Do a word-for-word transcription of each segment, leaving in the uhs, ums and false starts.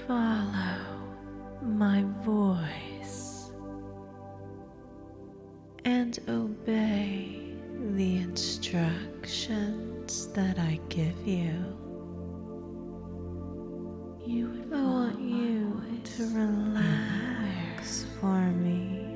Follow my voice and obey the instructions that I give you. You I want you to relax for me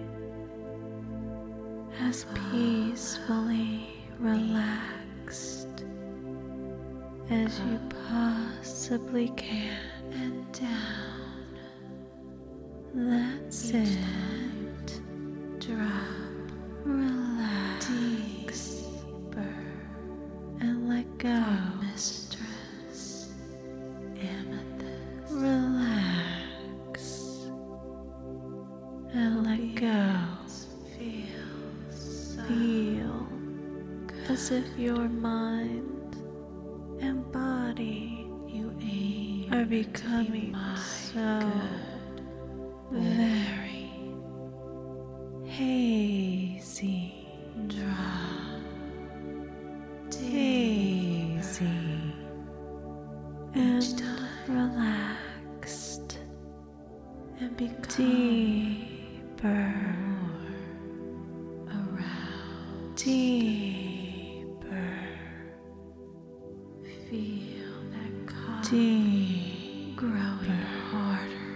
as peacefully relaxed as you possibly can. And down. That's it. Drop. Relax. Deeper. And let go. Mistress Amethyst. Relax. And let go. Feel as if your mind and body are becoming so very hazy, drop, hazy, and relaxed, and become deeper, around, deeper, feel that calm, deep, growing harder.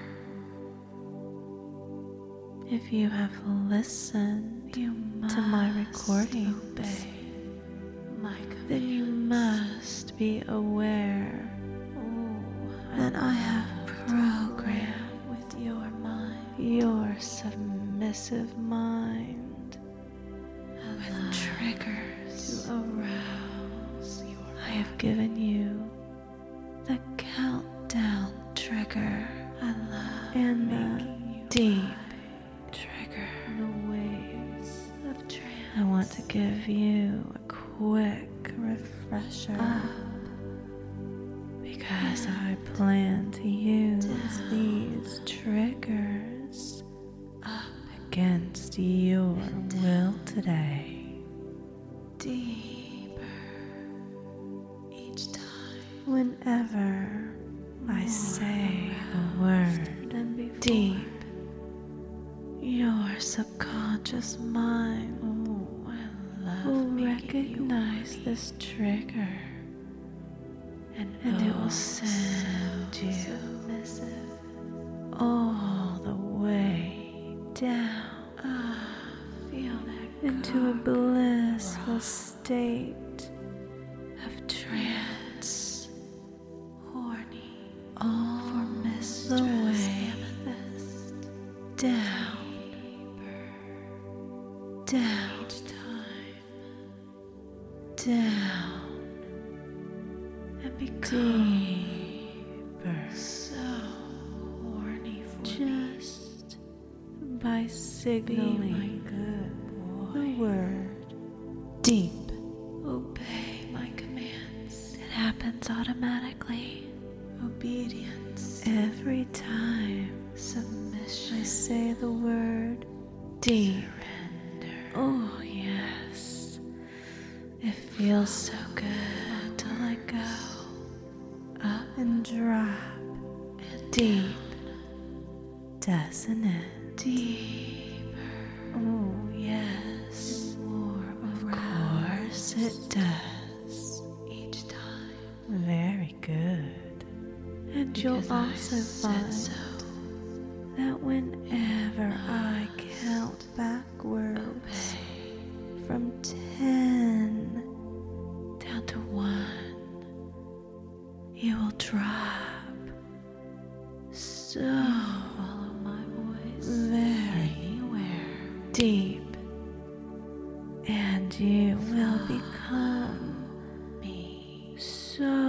If you have listened you to my recordings, obey my then you must be aware oh, that I have programmed with your mind, your submissive mind, with triggers to arouse your I have given you the countdown trigger I love and the deep trigger the waves of trance. I want to give you a quick refresher up because I plan to use down. These triggers up against your will today. Deeper each time. Whenever I say the word deep, your subconscious mind oh, I love will recognize this trigger and, and oh, it will send so you submissive. All the way down oh, feel that into a blissful state of trance, horny, all for Mistress Amethyst, down, down, each time, down, and become deeper, so horny for just me. By signaling the word deep. Obey my commands. It happens automatically. Obedience. Every time submission. I say the word deep. Surrender. Oh yes. It feels so good to let go. Up and drop. And deep. Doesn't it? Deeper. Oh yes. More of course it does. Each time. Very good. And because you'll also find so. That whenever I count backwards obey. From ten down to one, you will drop. So follow my voice very anywhere deep, and you will become me so